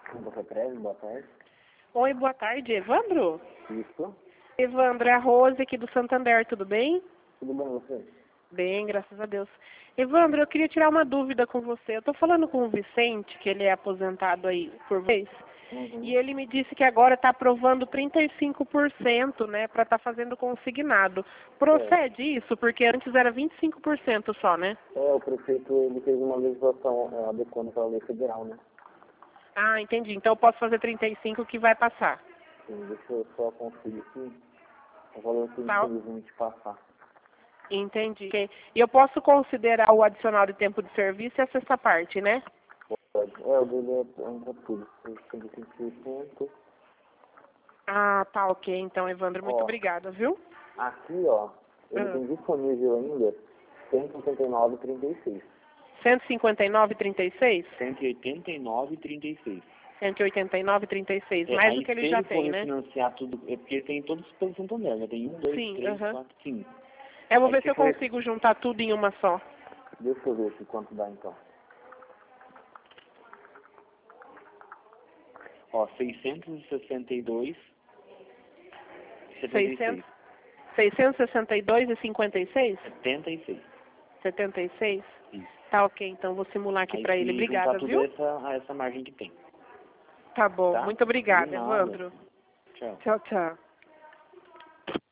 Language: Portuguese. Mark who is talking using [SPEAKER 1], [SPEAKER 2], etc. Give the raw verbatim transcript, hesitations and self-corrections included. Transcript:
[SPEAKER 1] Café Prévio, boa tarde.
[SPEAKER 2] Oi, boa tarde, Evandro?
[SPEAKER 1] Isso.
[SPEAKER 2] Evandro, é a Rose aqui do Santander, tudo bem?
[SPEAKER 1] Tudo bem você?
[SPEAKER 2] Bem, graças a Deus. Evandro, eu queria tirar uma dúvida com você. Eu estou falando com o Vicente, que ele é aposentado aí por vez,
[SPEAKER 1] Uhum.
[SPEAKER 2] e ele me disse que agora está aprovando trinta e cinco por cento, né, para estar fazendo consignado. Procede isso? Porque antes era vinte e cinco por cento só, né?
[SPEAKER 1] É, o prefeito ele fez uma legislação é, adequando para a lei federal, né?
[SPEAKER 2] Ah, entendi. Então eu posso fazer trinta e cinco que vai passar.
[SPEAKER 1] Sim, deixa eu só conferir aqui o valor que
[SPEAKER 2] Tá.
[SPEAKER 1] infelizmente passar.
[SPEAKER 2] Entendi. Ok. E eu posso considerar o adicional de tempo de serviço e a sexta parte, né?
[SPEAKER 1] Pode. É, o dele é entra tudo. cinquenta e cinco por cento.
[SPEAKER 2] Ah, tá ok. Então, Evandro, muito
[SPEAKER 1] Ó,
[SPEAKER 2] obrigada, viu?
[SPEAKER 1] aqui, ó, ele
[SPEAKER 2] Ah.
[SPEAKER 1] tem disponível ainda cento e oitenta e nove vírgula trinta e seis.
[SPEAKER 2] cento e cinquenta e nove vírgula trinta e seis?
[SPEAKER 1] cento e oitenta e nove vírgula trinta e seis.
[SPEAKER 2] cento e oitenta e nove vírgula trinta e seis.
[SPEAKER 1] É,
[SPEAKER 2] Mais
[SPEAKER 1] aí
[SPEAKER 2] do que ele
[SPEAKER 1] se
[SPEAKER 2] já
[SPEAKER 1] ele for
[SPEAKER 2] tem, né?
[SPEAKER 1] refinanciar tudo, é porque tem todos pelo Santander, né? Tem um, dois,
[SPEAKER 2] Sim,
[SPEAKER 1] três,
[SPEAKER 2] aham.
[SPEAKER 1] quatro, cinco.
[SPEAKER 2] Eu vou
[SPEAKER 1] Aí
[SPEAKER 2] ver
[SPEAKER 1] se
[SPEAKER 2] se eu
[SPEAKER 1] for,
[SPEAKER 2] consigo juntar tudo em uma só.
[SPEAKER 1] deixa eu ver aqui quanto dá então. Ó, seiscentos e sessenta e dois vírgula setenta e seis.
[SPEAKER 2] seiscentos e sessenta e dois vírgula cinquenta e seis?
[SPEAKER 1] setenta e seis.
[SPEAKER 2] setenta e seis?
[SPEAKER 1] Isso.
[SPEAKER 2] Tá ok, então vou simular aqui
[SPEAKER 1] Aí
[SPEAKER 2] pra
[SPEAKER 1] se
[SPEAKER 2] ele.
[SPEAKER 1] juntar
[SPEAKER 2] Obrigada,
[SPEAKER 1] tudo
[SPEAKER 2] viu?
[SPEAKER 1] essa, a essa margem que tem.
[SPEAKER 2] Tá bom.
[SPEAKER 1] Tá?
[SPEAKER 2] Muito
[SPEAKER 1] De
[SPEAKER 2] obrigada,
[SPEAKER 1] nada.
[SPEAKER 2] Evandro.
[SPEAKER 1] Tchau.
[SPEAKER 2] Tchau, tchau.